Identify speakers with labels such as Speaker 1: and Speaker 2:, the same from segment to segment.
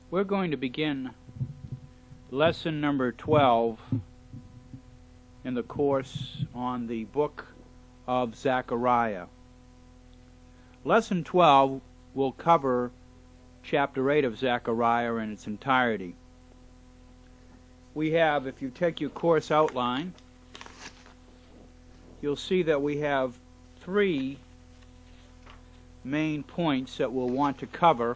Speaker 1: We're going to begin lesson number 12 in the course on the book of Zechariah. Lesson 12 will cover chapter 8 of Zechariah in its entirety. We have, if you take your course outline, you'll see that we have three main points that we'll want to cover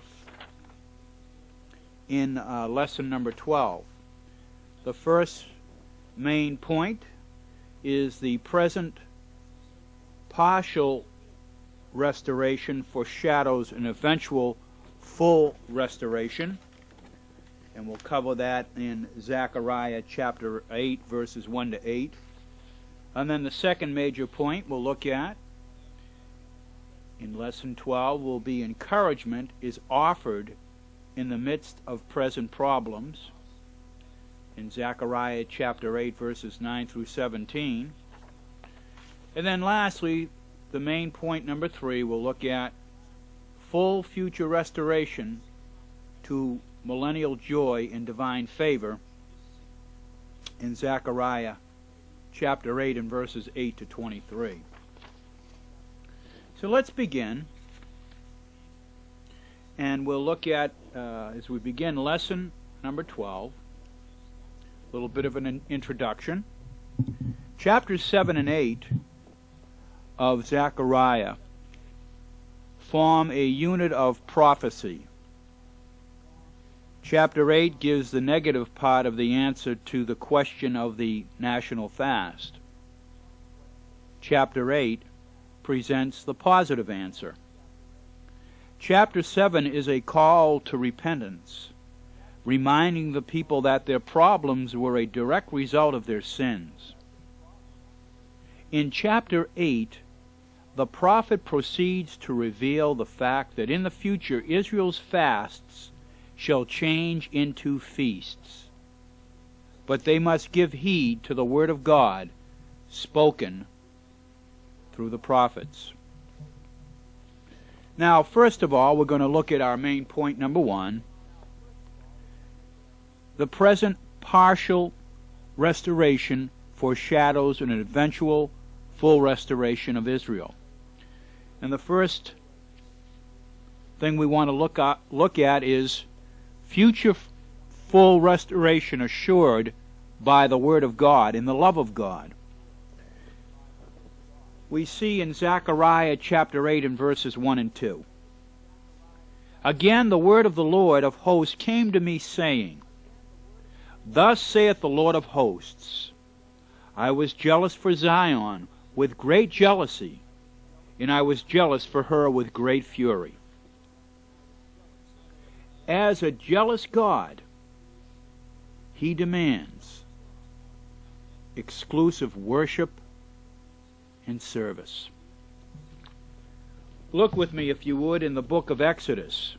Speaker 1: in lesson number 12. The first main point is the present partial restoration foreshadows an eventual full restoration, and we'll cover that in Zechariah chapter 8 verses 1 to 8. And then the second major point we'll look at in lesson 12 will be encouragement is offered in the midst of present problems, in Zechariah chapter 8 verses 9 through 17. And then lastly, the main point number 3, we'll look at full future restoration to millennial joy and divine favor in Zechariah chapter 8 and verses 8 to 23. So let's begin, and we'll look at, as we begin lesson number 12, a little bit of an introduction. Chapters 7 and 8 of Zechariah form a unit of prophecy. Chapter 8 gives the negative part of the answer to the question of the national fast. Chapter 8 presents the positive answer. Chapter 7 is a call to repentance, reminding the people that their problems were a direct result of their sins. In chapter 8, the prophet proceeds to reveal the fact that in the future Israel's fasts shall change into feasts, but they must give heed to the word of God spoken through the prophets. Now, first of all, we're going to look at our main point number 1, the present partial restoration foreshadows an eventual full restoration of Israel. And the first thing we want to look at is future full restoration assured by the Word of God in the love of God. We see in Zechariah chapter 8 and verses 1 and 2. Again the word of the Lord of hosts came to me, saying, Thus saith the Lord of hosts, I was jealous for Zion with great jealousy, and I was jealous for her with great fury. As a jealous God, he demands exclusive worship and service. Look with me, if you would, in the book of Exodus.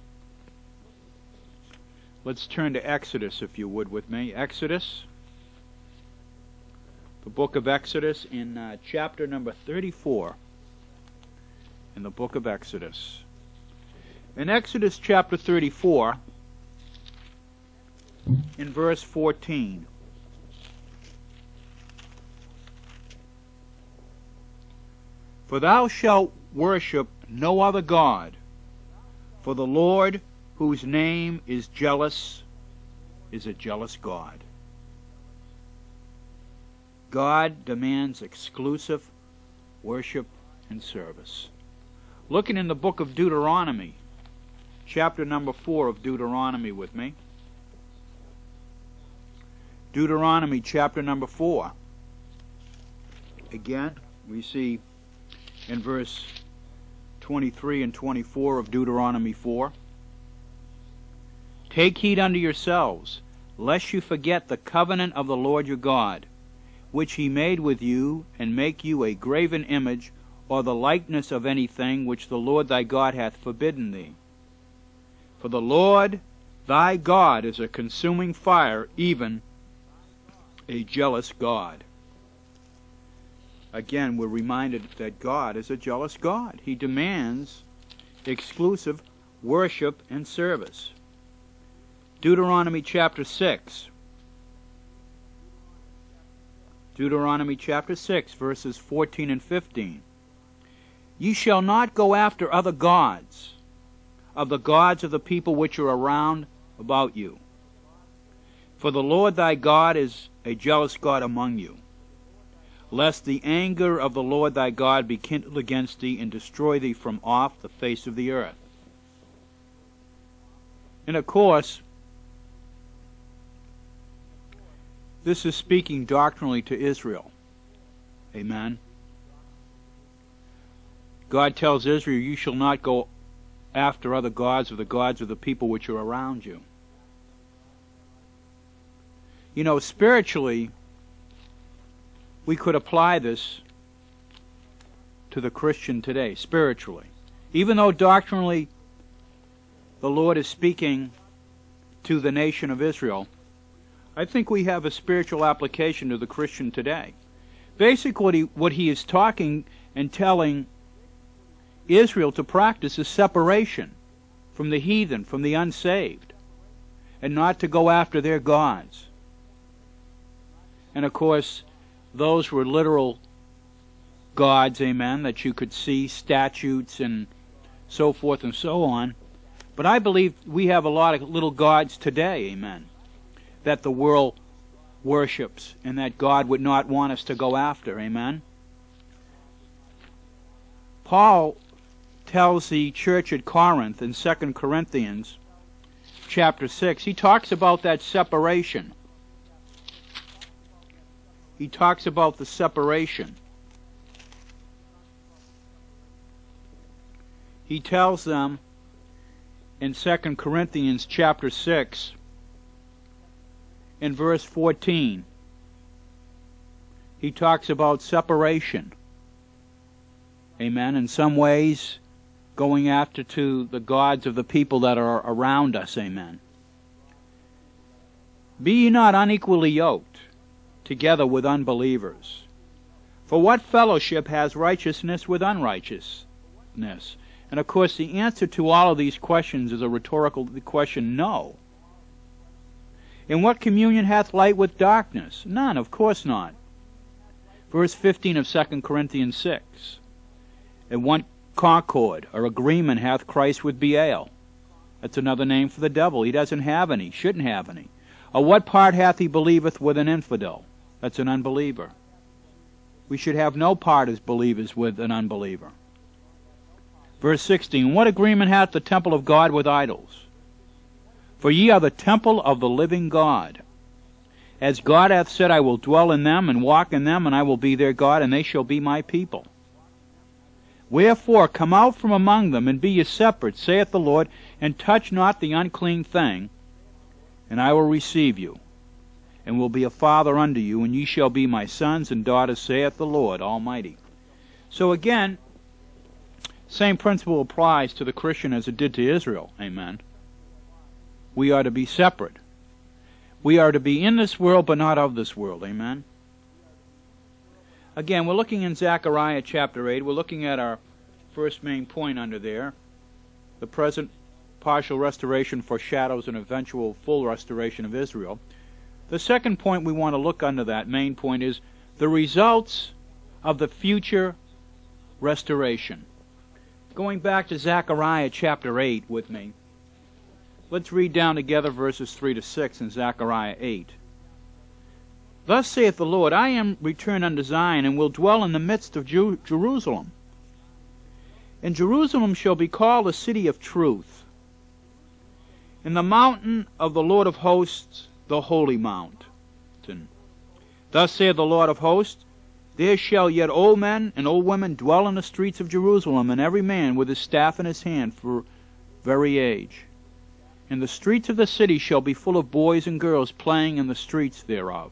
Speaker 1: Let's turn to Exodus, if you would, with me. Exodus, the book of Exodus, in chapter number 34, in the book of Exodus. In Exodus chapter 34, in verse 14, For thou shalt worship no other God, for the Lord, whose name is jealous, is a jealous God. God demands exclusive worship and service. Looking in the book of Deuteronomy, chapter number 4 of Deuteronomy with me. Deuteronomy chapter number 4. Again, we see in verse 23 and 24 of Deuteronomy 4. Take heed unto yourselves, lest you forget the covenant of the Lord your God, which he made with you, and make you a graven image, or the likeness of anything which the Lord thy God hath forbidden thee. For the Lord thy God is a consuming fire, even a jealous God. Again, we're reminded that God is a jealous God. He demands exclusive worship and service. Deuteronomy chapter 6. Deuteronomy chapter 6, verses 14 and 15. Ye shall not go after other gods, of the gods of the people which are around about you. For the Lord thy God is a jealous God among you, lest the anger of the Lord thy God be kindled against thee, and destroy thee from off the face of the earth. And of course, this is speaking doctrinally to Israel. Amen. God tells Israel, you shall not go after other gods, or the gods of the people which are around you. You know, spiritually, we could apply this to the Christian today, spiritually. Even though doctrinally the Lord is speaking to the nation of Israel, I think we have a spiritual application to the Christian today. Basically, what he is talking and telling Israel to practice is separation from the heathen, from the unsaved, and not to go after their gods. And of course, those were literal gods, amen, that you could see, statutes and so forth and so on. But I believe we have a lot of little gods today, amen, that the world worships and that God would not want us to go after, amen. Paul tells the church at Corinth in 2 Corinthians chapter 6, he talks about that separation. He talks about the separation. He tells them in 2 Corinthians chapter 6, in verse 14, he talks about separation. Amen. In some ways, going after to the gods of the people that are around us. Amen. Be ye not unequally yoked together with unbelievers. For what fellowship has righteousness with unrighteousness? And of course, the answer to all of these questions is a rhetorical question, no. And what communion hath light with darkness? None, of course not. Verse 15 of 2 Corinthians 6. And what concord or agreement hath Christ with Baal? That's another name for the devil. He doesn't have any, shouldn't have any. Or what part hath he believeth with an infidel? That's an unbeliever. We should have no part as believers with an unbeliever. Verse 16, what agreement hath the temple of God with idols? For ye are the temple of the living God. As God hath said, I will dwell in them and walk in them, and I will be their God, and they shall be my people. Wherefore come out from among them, and be ye separate, saith the Lord, and touch not the unclean thing, and I will receive you, and will be a father unto you, and ye shall be my sons and daughters, saith the Lord Almighty. So again, same principle applies to the Christian as it did to Israel. Amen. We are to be separate. We are to be in this world, but not of this world. Amen. Again, we're looking in Zechariah chapter 8. We're looking at our first main point under there. The present partial restoration foreshadows an eventual full restoration of Israel. The second point we want to look under that main point is the results of the future restoration. Going back to Zechariah chapter 8 with me. Let's read down together verses 3 to 6 in Zechariah 8. Thus saith the Lord, I am returned unto Zion, and will dwell in the midst of Jerusalem. And Jerusalem shall be called a city of truth, and the mountain of the Lord of hosts, the holy mountain. Thus saith the Lord of hosts, there shall yet old men and old women dwell in the streets of Jerusalem, and every man with his staff in his hand for very age. And the streets of the city shall be full of boys and girls playing in the streets thereof.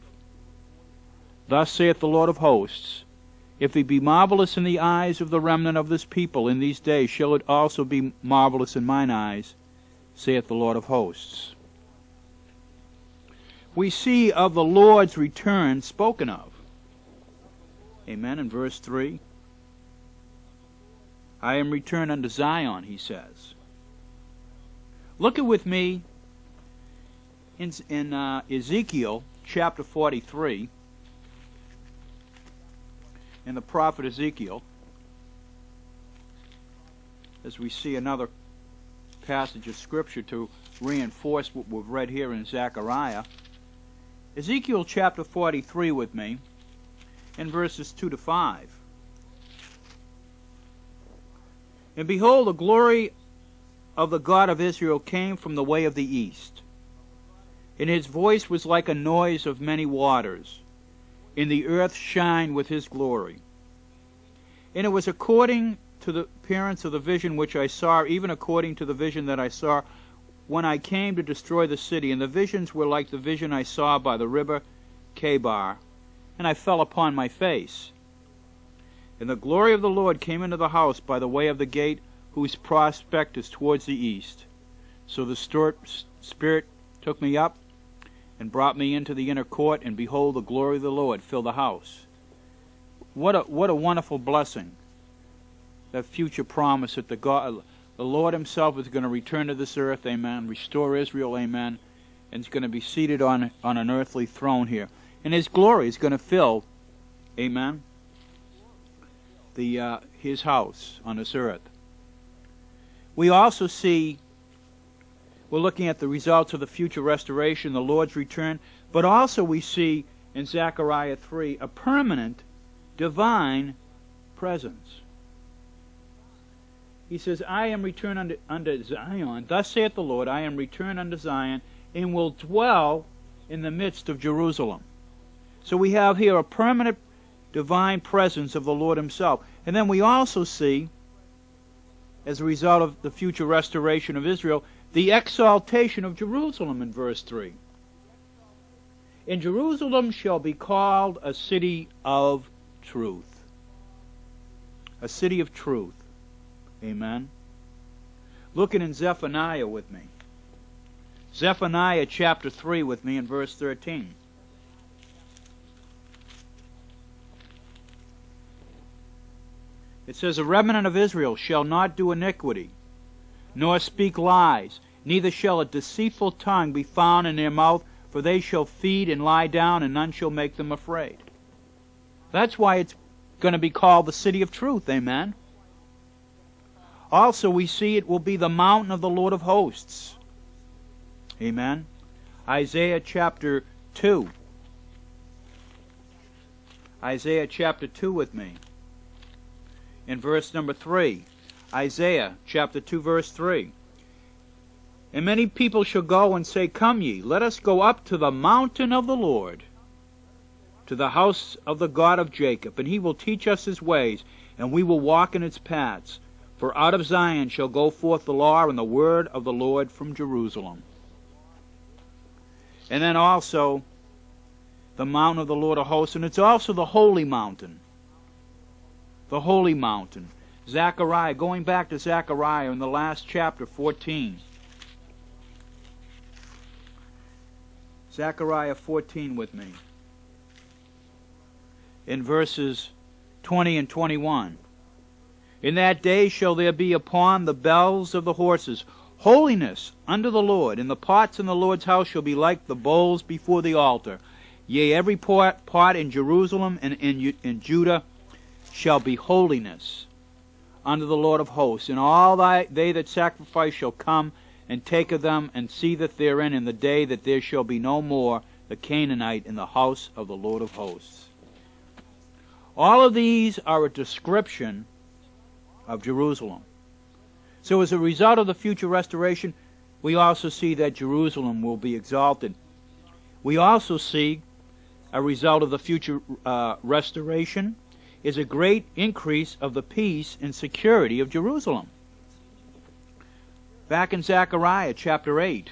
Speaker 1: Thus saith the Lord of hosts, if it be marvelous in the eyes of the remnant of this people in these days, shall it also be marvelous in mine eyes, saith the Lord of hosts. We see of the Lord's return spoken of. Amen. In verse 3, I am returned unto Zion, he says. Look at with me in Ezekiel chapter 43, in the prophet Ezekiel, as we see another passage of Scripture to reinforce what we've read here in Zechariah. Ezekiel chapter 43 with me, in verses 2 to 5. And behold, the glory of the God of Israel came from the way of the east, and his voice was like a noise of many waters, and the earth shined with his glory. And it was according to the appearance of the vision which I saw, even according to the vision that I saw when I came to destroy the city. And the visions were like the vision I saw by the river Chebar, and I fell upon my face. And the glory of the Lord came into the house by the way of the gate, whose prospect is towards the east. So the Spirit took me up and brought me into the inner court, and behold, the glory of the Lord filled the house. What a wonderful blessing. That future promise that the Lord himself is going to return to this earth, amen, restore Israel, amen, and is going to be seated on an earthly throne here. And his glory is going to fill, amen, his house on this earth. We also see, we're looking at the results of the future restoration, the Lord's return, but also we see in Zechariah 3 a permanent divine presence. He says, I am returned unto Zion. Thus saith the Lord, I am returned unto Zion, and will dwell in the midst of Jerusalem. So we have here a permanent divine presence of the Lord himself. And then we also see, as a result of the future restoration of Israel, the exaltation of Jerusalem in verse 3. And Jerusalem shall be called a city of truth. A city of truth. Amen. Looking in Zephaniah with me. Zephaniah chapter 3 with me in verse 13. It says, a remnant of Israel shall not do iniquity, nor speak lies, neither shall a deceitful tongue be found in their mouth, for they shall feed and lie down, and none shall make them afraid. That's why it's going to be called the city of truth, amen. Also, we see it will be the mountain of the Lord of hosts. Amen. Isaiah chapter 2. Isaiah chapter 2 with me. In verse number 3. Isaiah chapter 2 verse 3. And many people shall go and say, come ye, let us go up to the mountain of the Lord, to the house of the God of Jacob, and he will teach us his ways, and we will walk in its paths. For out of Zion shall go forth the law and the word of the Lord from Jerusalem. And then also the mountain of the Lord of hosts, and it's also the holy mountain. The holy mountain. Zechariah, going back to Zechariah in the last chapter, 14. Zechariah 14 with me. In verses 20 and 21. In that day shall there be upon the bells of the horses holiness unto the Lord, and the pots in the Lord's house shall be like the bowls before the altar. Yea, every pot in Jerusalem and in Judah shall be holiness unto the Lord of hosts. And all they that sacrifice shall come and take of them, and see that therein in the day that there shall be no more the Canaanite in the house of the Lord of hosts. All of these are a description of Jerusalem. So as a result of the future restoration, we also see that Jerusalem will be exalted. We also see a result of the future restoration is a great increase of the peace and security of Jerusalem. Back in Zechariah chapter 8,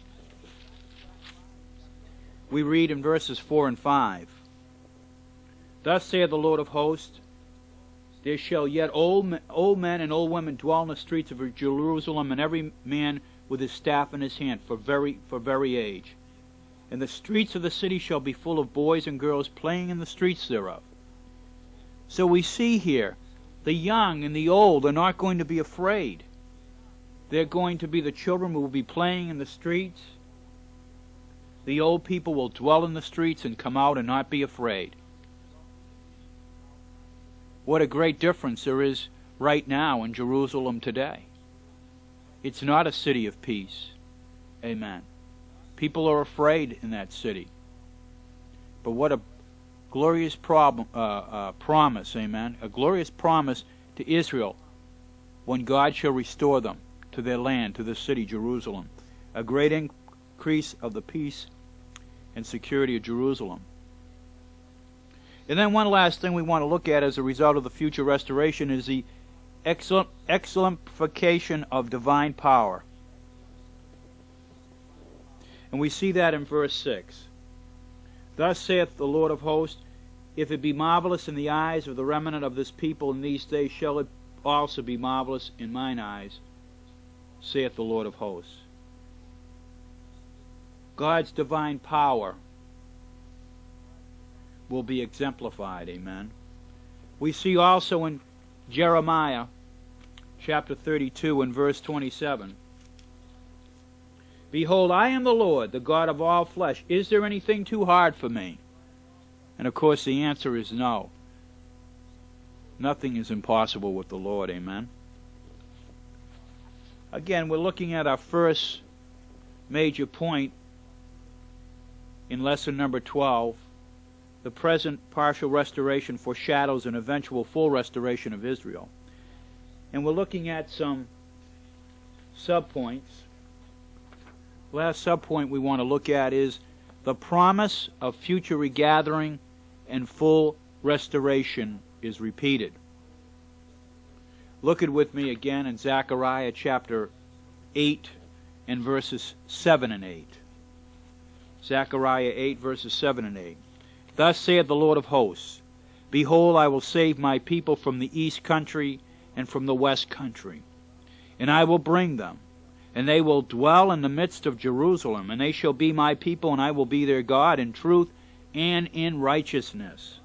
Speaker 1: we read in verses 4 and 5, Thus saith the Lord of hosts, there shall yet old men and old women dwell in the streets of Jerusalem, and every man with his staff in his hand for very age. And the streets of the city shall be full of boys and girls playing in the streets thereof. So we see here, the young and the old are not going to be afraid. They're going to be the children who will be playing in the streets. The old people will dwell in the streets and come out and not be afraid. What a great difference there is right now in Jerusalem today. It's not a city of peace. Amen. People are afraid in that city. But what a glorious promise, amen, a glorious promise to Israel when God shall restore them to their land, to the city, Jerusalem. A great increase of the peace and security of Jerusalem. And then one last thing we want to look at as a result of the future restoration is the exemplification of divine power. And we see that in verse 6. Thus saith the Lord of hosts, if it be marvelous in the eyes of the remnant of this people in these days, shall it also be marvelous in mine eyes, saith the Lord of hosts. God's divine power will be exemplified, amen. We see also in Jeremiah chapter 32 and verse 27, behold, I am the Lord, the God of all flesh. Is there anything too hard for me? And of course the answer is no. Nothing is impossible with the Lord, amen. Again, we're looking at our first major point in lesson number 12. The present partial restoration foreshadows an eventual full restoration of Israel. And we're looking at some subpoints. Last subpoint we want to look at is the promise of future regathering and full restoration is repeated. Look at with me again in Zechariah chapter 8 and verses 7 and 8. Zechariah 8 verses 7 and 8. Thus saith the Lord of hosts, behold, I will save my people from the east country and from the west country, and I will bring them, and they will dwell in the midst of Jerusalem, and they shall be my people, and I will be their God in truth and in righteousness.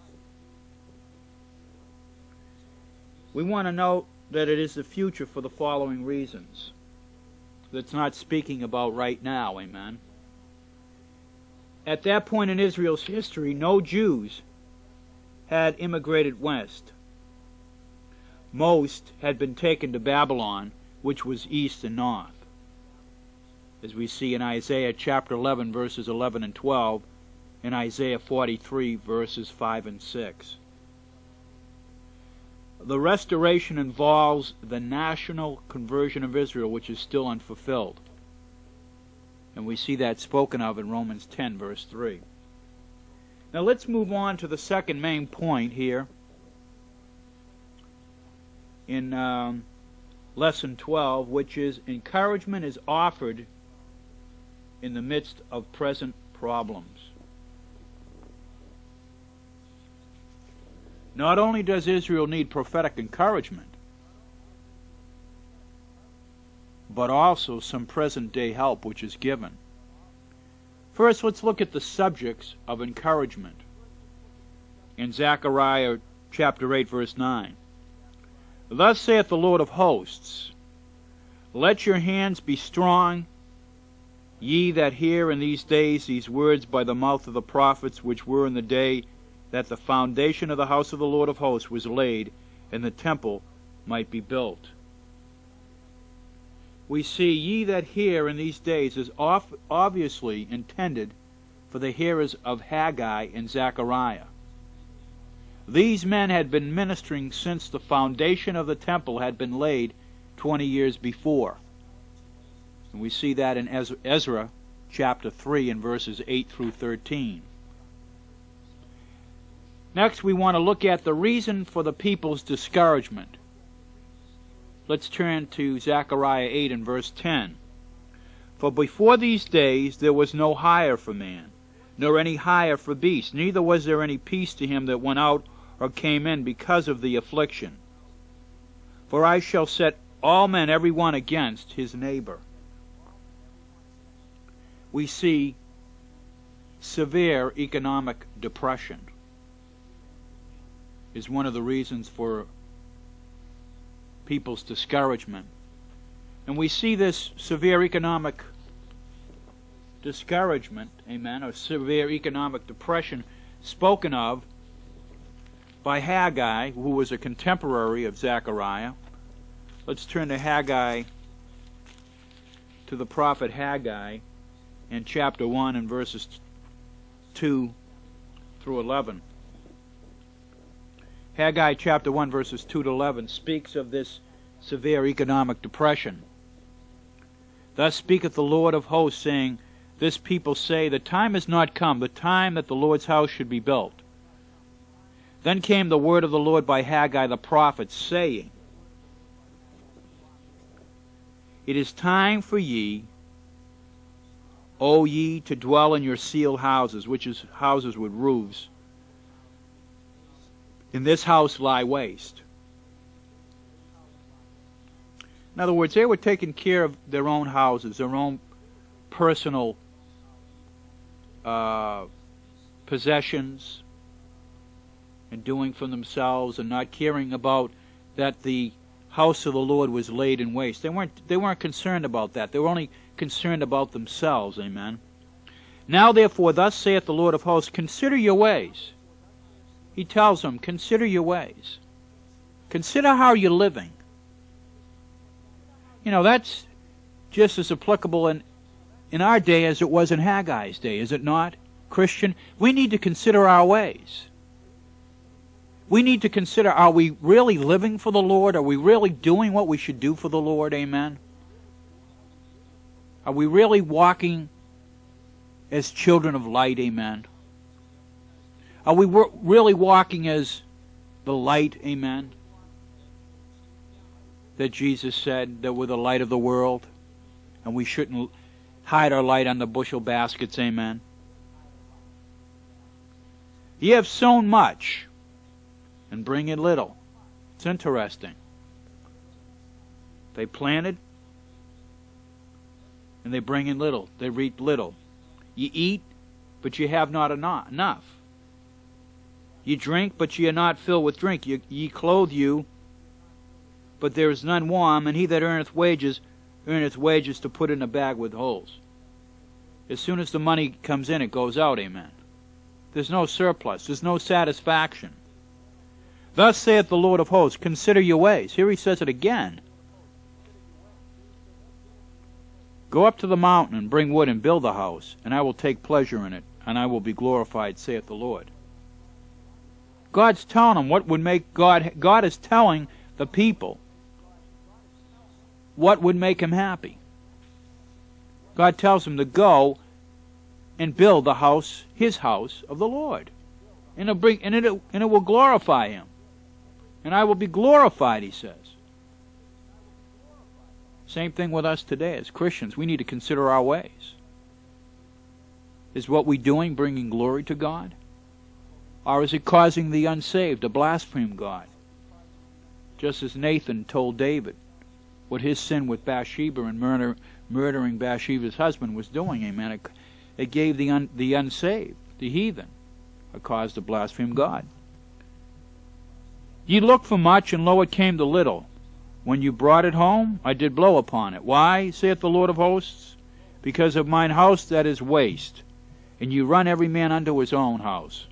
Speaker 1: We want to note that it is the future for the following reasons. That's not speaking about right now, amen. At that point in Israel's history, no Jews had immigrated west. Most had been taken to Babylon, which was east and north, as we see in Isaiah chapter 11 verses 11 and 12, and Isaiah 43 verses 5 and 6. The restoration involves the national conversion of Israel, which is still unfulfilled. And we see that spoken of in Romans 10 verse 3. Now let's move on to the second main point here in lesson 12, which is encouragement is offered in the midst of present problems. Not only does Israel need prophetic encouragement, but also some present-day help which is given. First, let's look at the subjects of encouragement. In Zechariah chapter 8, verse 9. Thus saith the Lord of hosts, let your hands be strong, ye that hear in these days these words by the mouth of the prophets, which were in the day that the foundation of the house of the Lord of hosts was laid, and the temple might be built. We see ye that hear in these days is obviously intended for the hearers of Haggai and Zechariah. These men had been ministering since the foundation of the temple had been laid 20 years before. And we see that in Ezra chapter 3 and verses 8 through 13. Next, we want to look at the reason for the people's discouragement. Let's turn to Zechariah 8 and verse 10. For before these days there was no hire for man, nor any hire for beast, neither was there any peace to him that went out or came in because of the affliction. For I shall set all men every one against his neighbor. We see severe economic depression is one of the reasons for people's discouragement. And we see this severe economic discouragement, amen, or severe economic depression spoken of by Haggai, who was a contemporary of Zechariah. Let's turn to Haggai, to the prophet Haggai, in chapter 1 and verses 2 through 11. Haggai chapter 1 verses 2 to 11 speaks of this severe economic depression. Thus speaketh the Lord of hosts, saying, This people say, The time is not come, the time that the Lord's house should be built. Then came the word of the Lord by Haggai the prophet, saying, It is time for ye, O ye, to dwell in your sealed houses, which is houses with roofs. In this house lie waste. In other words, they were taking care of their own houses, their own personal possessions, and doing for themselves, and not caring about that the house of the Lord was laid in waste. They weren't concerned about that. They were only concerned about themselves. Amen. Now therefore, thus saith the Lord of hosts, Consider your ways. He tells them, consider your ways. Consider how you're living. You know, that's just as applicable in our day as it was in Haggai's day, is it not? Christian, we need to consider our ways. We need to consider, are we really living for the Lord? Are we really doing what we should do for the Lord? Amen. Are we really walking as children of light? Amen. Are we really walking as the light? Amen. That Jesus said that we're the light of the world, and we shouldn't hide our light under bushel baskets. Amen. Ye have sown much and bring in little. It's interesting. They planted and they bring in little. They reap little. Ye eat, but ye have not enough. Ye drink, but ye are not filled with drink. Ye clothe you, but there is none warm, and he that earneth wages to put in a bag with holes. As soon as the money comes in, it goes out. Amen. There's no surplus. There's no satisfaction. Thus saith the Lord of hosts, Consider your ways. Here he says it again. Go up to the mountain and bring wood and build a house, and I will take pleasure in it, and I will be glorified, saith the Lord. God's telling them what would make God is telling the people what would make him happy. God tells them to go and build the house, his house of the Lord. And it will glorify him. And I will be glorified, he says. Same thing with us today as Christians. We need to consider our ways. Is what we're doing bringing glory to God? Or is it causing the unsaved to blaspheme God? Just as Nathan told David what his sin with Bathsheba and murdering Bathsheba's husband was doing. Amen. It gave the unsaved, the heathen, a cause to blaspheme God. Ye looked for much, and lo, it came to little. When you brought it home, I did blow upon it. Why, saith the Lord of hosts? Because of mine house that is waste, and you run every man unto his own house.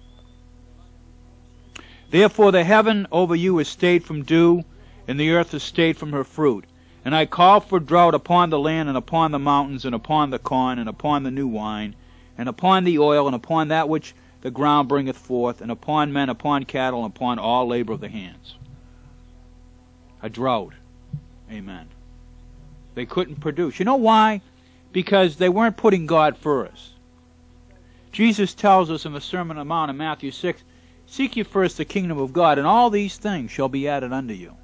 Speaker 1: Therefore the heaven over you is stayed from dew, and the earth is stayed from her fruit. And I call for drought upon the land, and upon the mountains, and upon the corn, and upon the new wine, and upon the oil, and upon that which the ground bringeth forth, and upon men, upon cattle, and upon all labor of the hands. A drought. Amen. They couldn't produce. You know why? Because they weren't putting God first. Jesus tells us in the Sermon on the Mount in Matthew 6, Seek ye first the kingdom of God, and all these things shall be added unto you.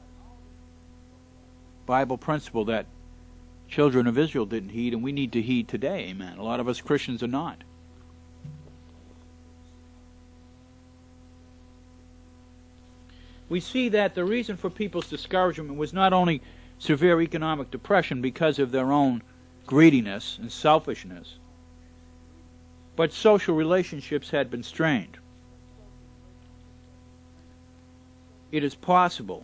Speaker 1: Bible principle that children of Israel didn't heed, and we need to heed today. Amen. A lot of us Christians are not. We see that the reason for people's discouragement was not only severe economic depression because of their own greediness and selfishness, but social relationships had been strained. It is possible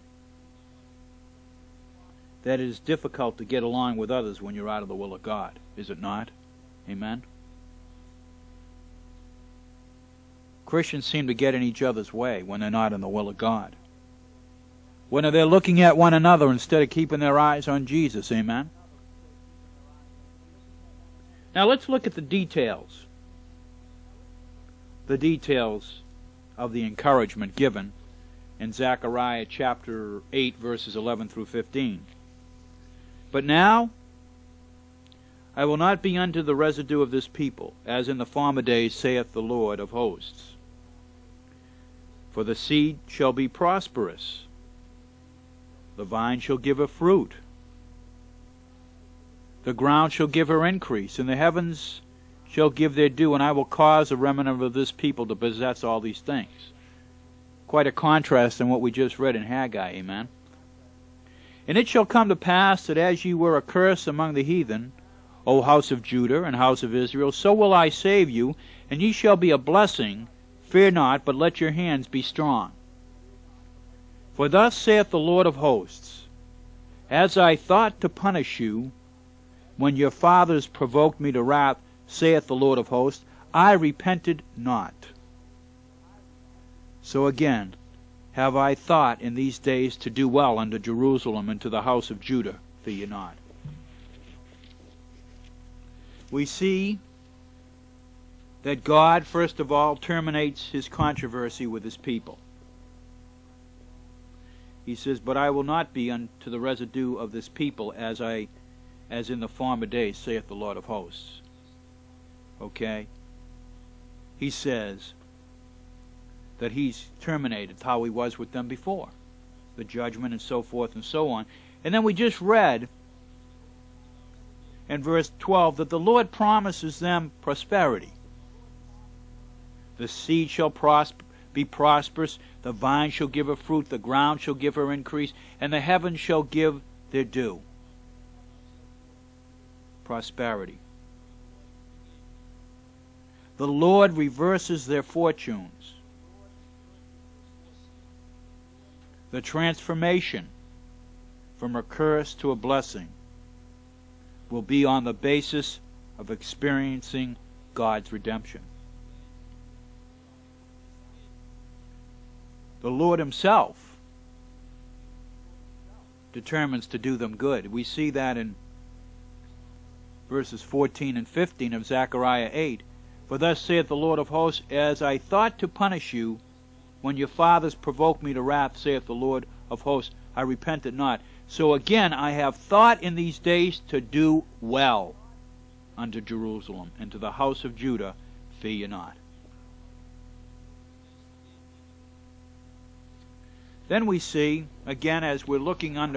Speaker 1: that it is difficult to get along with others when you're out of the will of God, is it not? Amen? Christians seem to get in each other's way when they're not in the will of God. When they're looking at one another instead of keeping their eyes on Jesus. Amen? Now let's look at the details. The details of the encouragement given in Zechariah chapter 8, verses 11 through 15. But now I will not be unto the residue of this people, as in the former days, saith the Lord of hosts. For the seed shall be prosperous, the vine shall give her fruit, the ground shall give her increase, and the heavens shall give their due, and I will cause a remnant of this people to possess all these things. Quite a contrast in what we just read in Haggai, amen? And it shall come to pass that as ye were a curse among the heathen, O house of Judah and house of Israel, so will I save you, and ye shall be a blessing. Fear not, but let your hands be strong. For thus saith the Lord of hosts, as I thought to punish you, when your fathers provoked me to wrath, saith the Lord of hosts, I repented not. So again have I thought in these days to do well unto Jerusalem and to the house of Judah. Fear ye not. We see that God, first of all, terminates his controversy with his people. He says, but I will not be unto the residue of this people as in the former days, saith the Lord of hosts. Okay? He says that he's terminated how he was with them before. The judgment and so forth and so on. And then we just read in verse 12 that the Lord promises them prosperity. The seed shall be prosperous, the vine shall give her fruit, the ground shall give her increase, and the heavens shall give their due. Prosperity. The Lord reverses their fortunes. The transformation from a curse to a blessing will be on the basis of experiencing God's redemption. The Lord himself determines to do them good. We see that in verses 14 and 15 of Zechariah 8. For thus saith the Lord of hosts, as I thought to punish you, when your fathers provoked me to wrath, saith the Lord of hosts, I repented not. So again I have thought in these days to do well unto Jerusalem, and to the house of Judah, fear ye not. Then we see, again, as we're looking under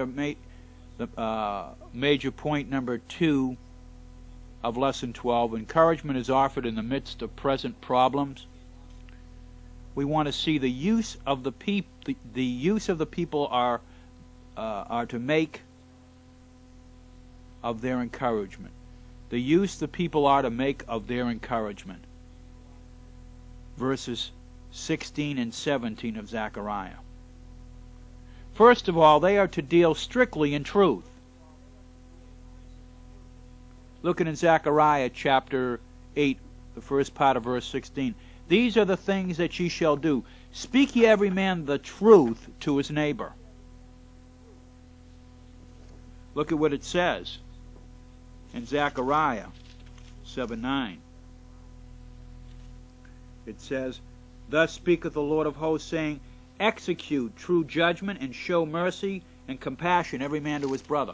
Speaker 1: major point number 2 of Lesson 12, encouragement is offered in the midst of present problems. We want to see the use of the people. The use of the people are to make of their encouragement. The use the people are to make of their encouragement. Verses 16 and 17 of Zechariah. First of all, they are to deal strictly in truth. Looking in Zechariah chapter 8, the first part of verse 16. These are the things that ye shall do. Speak ye every man the truth to his neighbor. Look at what it says in Zechariah 7:9. It says, Thus speaketh the Lord of hosts, saying, Execute true judgment, and show mercy and compassion every man to his brother.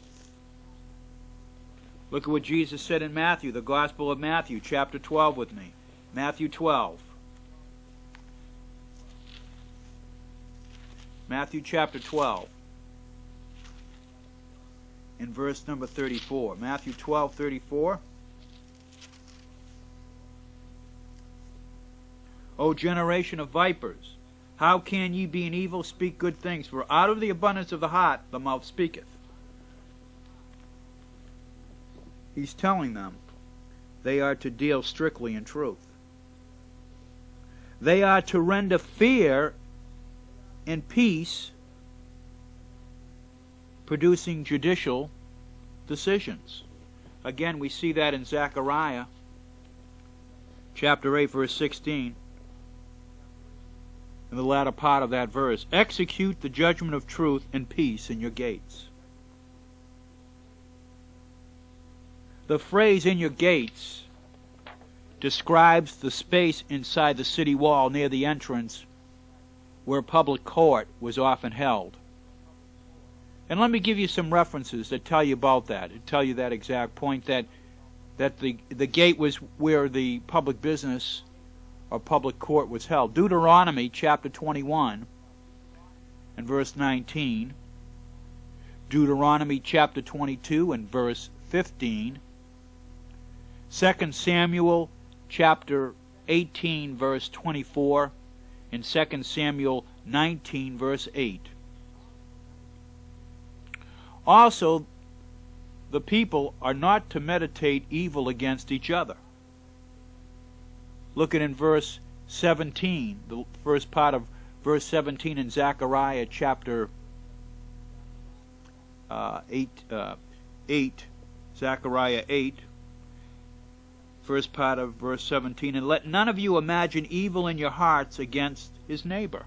Speaker 1: Look at what Jesus said in Matthew, the Gospel of Matthew, chapter 12 with me. Matthew 12. Matthew chapter 12. In verse number 34. Matthew 12:34. O generation of vipers, how can ye, being evil, speak good things? For out of the abundance of the heart the mouth speaketh. He's telling them they are to deal strictly in truth. They are to render fear and peace, producing judicial decisions. Again, we see that in Zechariah chapter 8, verse 16, in the latter part of that verse. Execute the judgment of truth and peace in your gates. The phrase "in your gates" describes the space inside the city wall near the entrance where public court was often held. And let me give you some references that tell you about that, that tell you that exact point, that the gate was where the public business or public court was held. Deuteronomy chapter 21 and verse 19. Deuteronomy chapter 22 and verse 15. 2 Samuel chapter 18 verse 24 and 2 Samuel 19 verse 8. Also, the people are not to meditate evil against each other. Look at in verse 17, the first part of verse 17 in Zechariah chapter 8, Zechariah 8, first part of verse 17, and let none of you imagine evil in your hearts against his neighbor.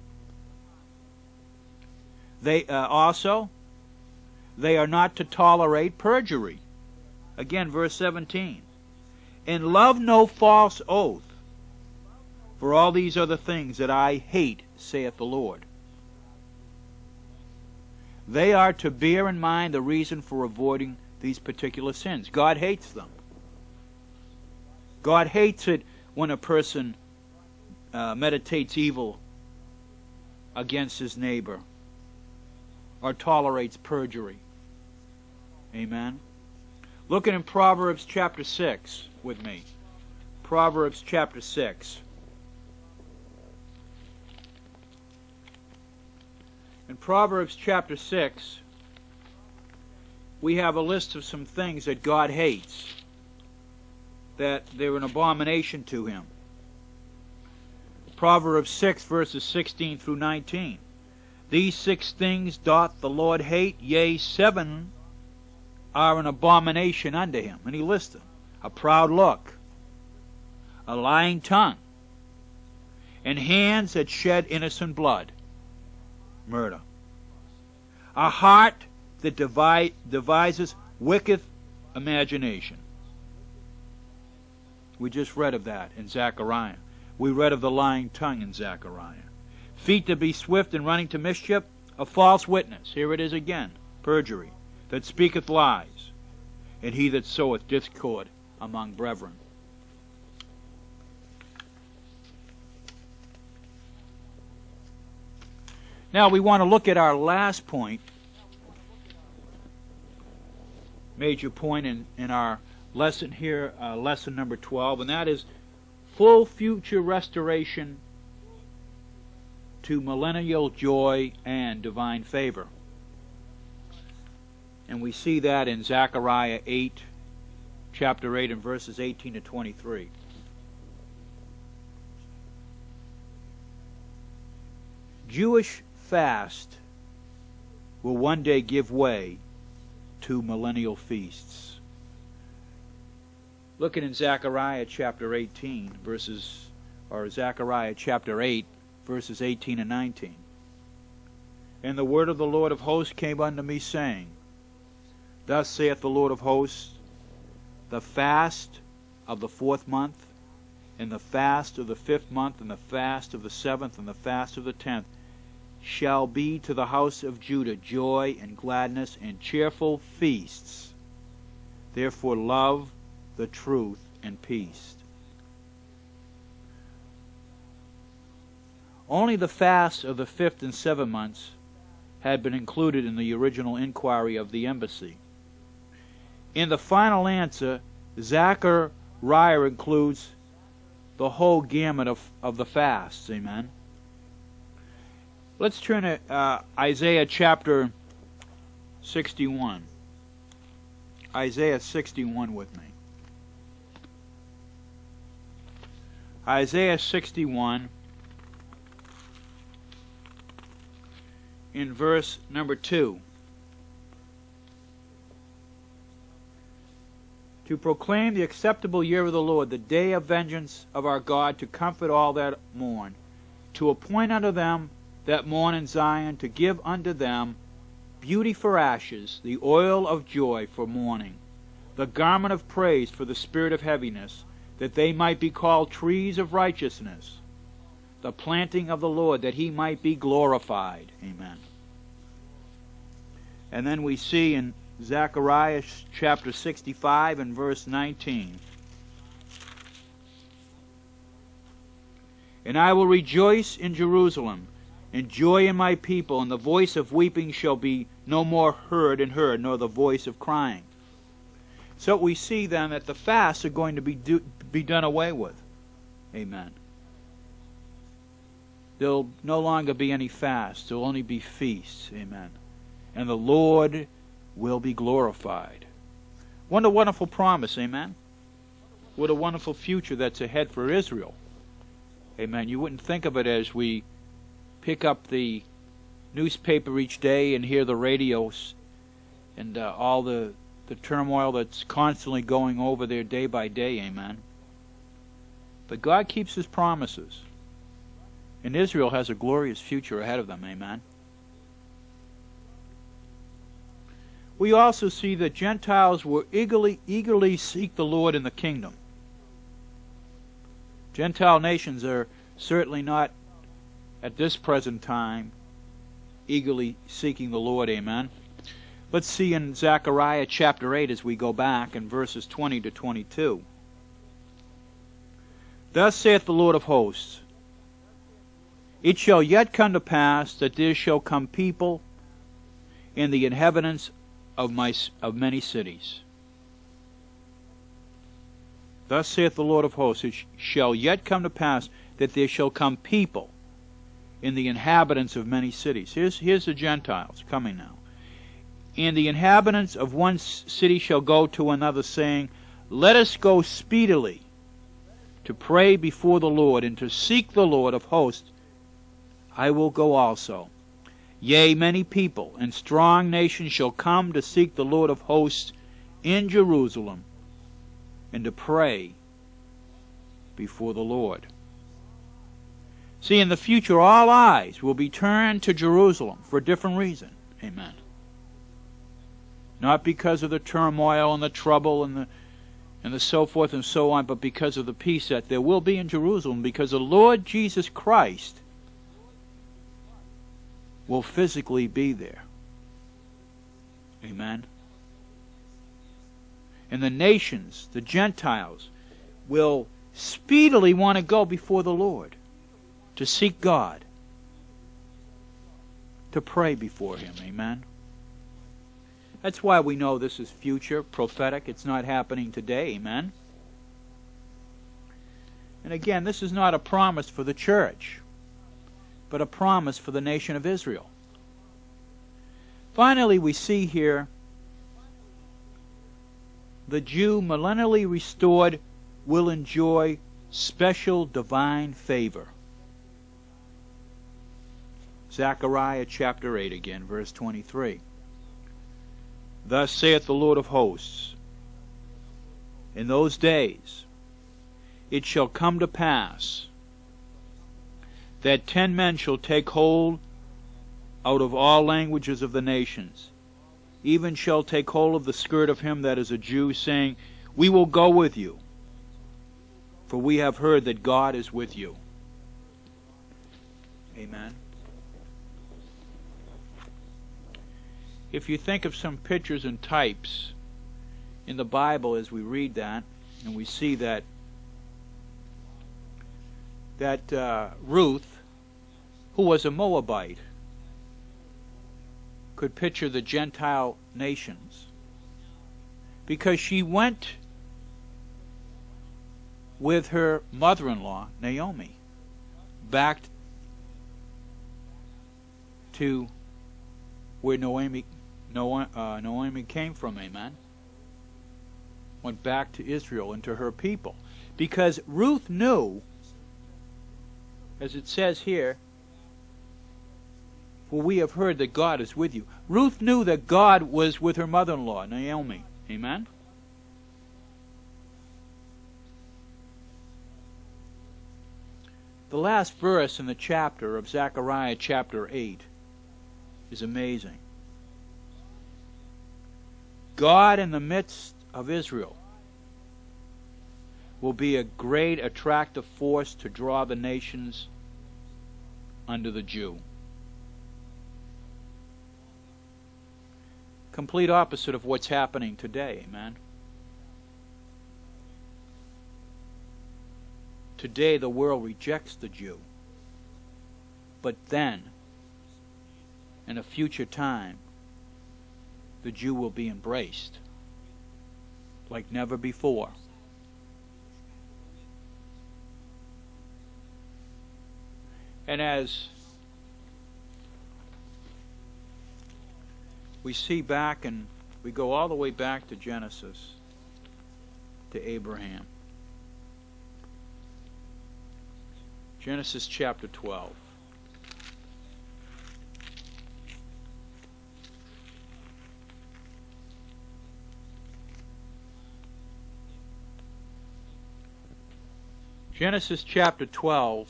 Speaker 1: They are not to tolerate perjury. Again, verse 17. And love no false oath, for all these are the things that I hate, saith the Lord. They are to bear in mind the reason for avoiding these particular sins. God hates them. God hates it when a person meditates evil against his neighbor or tolerates perjury. Amen. Look at in Proverbs chapter 6 with me. Proverbs chapter 6. In Proverbs chapter 6, we have a list of some things that God hates, that they're an abomination to him. Proverbs 6, verses 16 through 19. These 6 things doth the Lord hate, yea, 7 are an abomination unto him. And he lists them. A proud look, a lying tongue, and hands that shed innocent blood, murder. A heart that devises wicked imagination. We just read of that in Zechariah. We read of the lying tongue in Zechariah. Feet to be swift in running to mischief, a false witness. Here it is again, perjury, that speaketh lies, and he that soweth discord among brethren. Now we want to look at our last point, major point in our lesson here, lesson number 12, and that is full future restoration to millennial joy and divine favor. And we see that in Zechariah 8, chapter 8, and verses 18 to 23. Jewish fast will one day give way to millennial feasts. Looking in Zechariah chapter 18, Zechariah chapter 8, verses 18 and 19. And the word of the Lord of hosts came unto me, saying, Thus saith the Lord of hosts, the fast of the 4th month, and the fast of the 5th month, and the fast of the 7th, and the fast of the 10th, shall be to the house of Judah joy and gladness and cheerful feasts. Therefore love the truth and peace. Only the fasts of the 5th and 7th months had been included in the original inquiry of the embassy. In the final answer, Zechariah includes the whole gamut of the fasts. Amen. Let's turn to Isaiah chapter 61. Isaiah 61 with me. Isaiah 61 in verse number 2. to proclaim the acceptable year of the Lord, the day of vengeance of our God, to comfort all that mourn, to appoint unto them that mourn in Zion, to give unto them beauty for ashes, the oil of joy for mourning, the garment of praise for the spirit of heaviness, that they might be called trees of righteousness, the planting of the Lord, that he might be glorified. Amen. And then we see in Zechariah chapter 65 and verse 19, and I will rejoice in Jerusalem, and joy in my people, and the voice of weeping shall be no more heard in her, nor the voice of crying. So we see then that the fasts are going to be done away with. Amen. There'll no longer be any fasts. There'll only be feasts. Amen. And the Lord will be glorified. What a wonderful promise. Amen. What a wonderful future that's ahead for Israel. Amen. You wouldn't think of it as we pick up the newspaper each day and hear the radios and all the turmoil that's constantly going over there day by day. Amen. But God keeps his promises. And Israel has a glorious future ahead of them. Amen. We also see that Gentiles will eagerly seek the Lord in the kingdom. Gentile nations are certainly not at this present time eagerly seeking the Lord. Amen. Let's see in Zechariah chapter 8 as we go back in verses 20 to 22. Thus saith the Lord of hosts, it shall yet come to pass that there shall come people in the inhabitants of many cities. Thus saith the Lord of hosts, it shall yet come to pass that there shall come people in the inhabitants of many cities. Here's the Gentiles coming now. And the inhabitants of one city shall go to another, saying, let us go speedily to pray before the Lord, and to seek the Lord of hosts. I will go also. Yea, many people and strong nations shall come to seek the Lord of hosts in Jerusalem, and to pray before the Lord. See, in the future, all eyes will be turned to Jerusalem for a different reason. Amen. Not because of the turmoil and the trouble and the so forth and so on, but because of the peace that there will be in Jerusalem, because the Lord Jesus Christ will physically be there. Amen. And the nations, the Gentiles, will speedily want to go before the Lord to seek God, to pray before him. Amen. That's why we know this is future, prophetic. It's not happening today. Amen. And again, this is not a promise for the church, but a promise for the nation of Israel. Finally, we see here the Jew millennially restored will enjoy special divine favor. Zechariah chapter 8 again, verse 23. Thus saith the Lord of hosts, in those days it shall come to pass that 10 men shall take hold out of all languages of the nations, even shall take hold of the skirt of him that is a Jew, saying, we will go with you, for we have heard that God is with you. Amen. If you think of some pictures and types in the Bible as we read that, and we see that Ruth, who was a Moabite, could picture the Gentile nations, because she went with her mother-in-law, Naomi, back to where Naomi came from. Amen. Went back to Israel and to her people, because Ruth knew, as it says here, for we have heard that God is with you. Ruth knew that God was with her mother-in-law, Naomi. Amen. The last verse in the chapter of Zechariah chapter 8 is amazing. God in the midst of Israel will be a great attractive force to draw the nations under the Jew. Complete opposite of what's happening today, amen. Today the world rejects the Jew. But then, in a future time, the Jew will be embraced like never before. And as we see back, and we go all the way back to Genesis, to Abraham. Genesis chapter 12. Genesis chapter 12,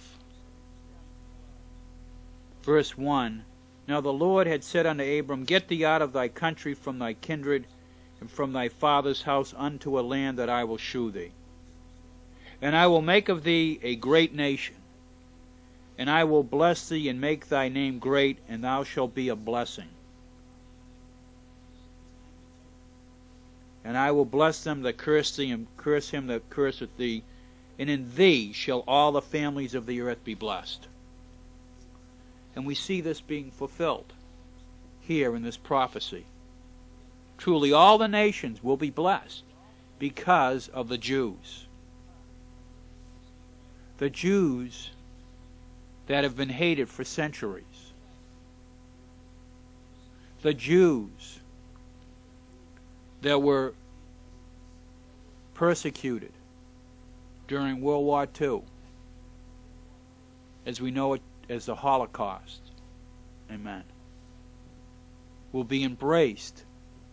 Speaker 1: verse 1. Now the Lord had said unto Abram, Get thee out of thy country, from thy kindred, and from thy father's house, unto a land that I will shew thee. And I will make of thee a great nation, and I will bless thee, and make thy name great, and thou shalt be a blessing. And I will bless them that curse thee, and curse him that curseth thee, and in thee shall all the families of the earth be blessed. And we see this being fulfilled here in this prophecy. Truly all the nations will be blessed because of the Jews. The Jews that have been hated for centuries. The Jews that were persecuted during World War II, as we know it as the Holocaust, amen, will be embraced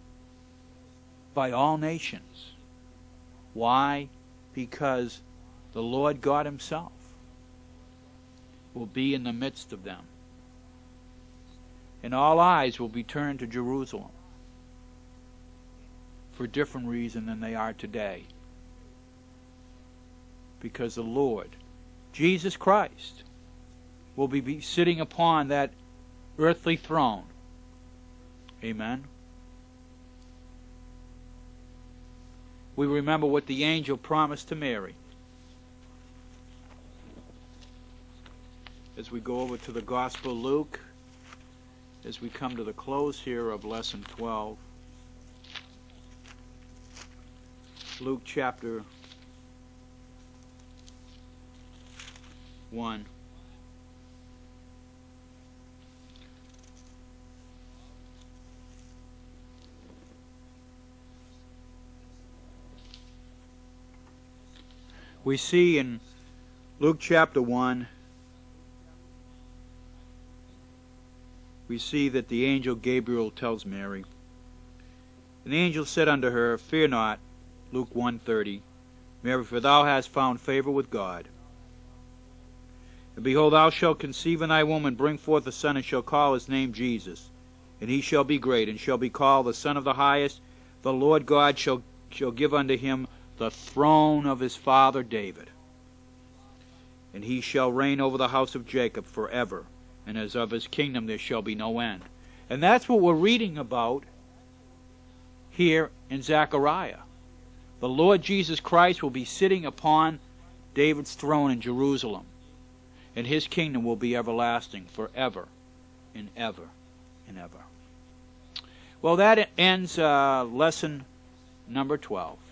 Speaker 1: by all nations. Why? Because the Lord God himself will be in the midst of them. And all eyes will be turned to Jerusalem for a different reason than they are today. Because the Lord, Jesus Christ, will be sitting upon that earthly throne. Amen. We remember what the angel promised to Mary. As we go over to the Gospel of Luke, as we come to the close here of Lesson 12, Luke chapter 1. We see in Luke chapter 1, we see that the angel Gabriel tells Mary, And the angel said unto her, Fear not, Luke 1:30, Mary, for thou hast found favor with God. And behold, thou shalt conceive in thy womb, and bring forth a son, and shall call his name Jesus. And he shall be great, and shall be called the Son of the Highest. The Lord God shall give unto him the throne of his father David. And he shall reign over the house of Jacob forever, and as of his kingdom there shall be no end. And that's what we're reading about here in Zechariah. The Lord Jesus Christ will be sitting upon David's throne in Jerusalem, and his kingdom will be everlasting forever and ever and ever. Well, that ends lesson number 12.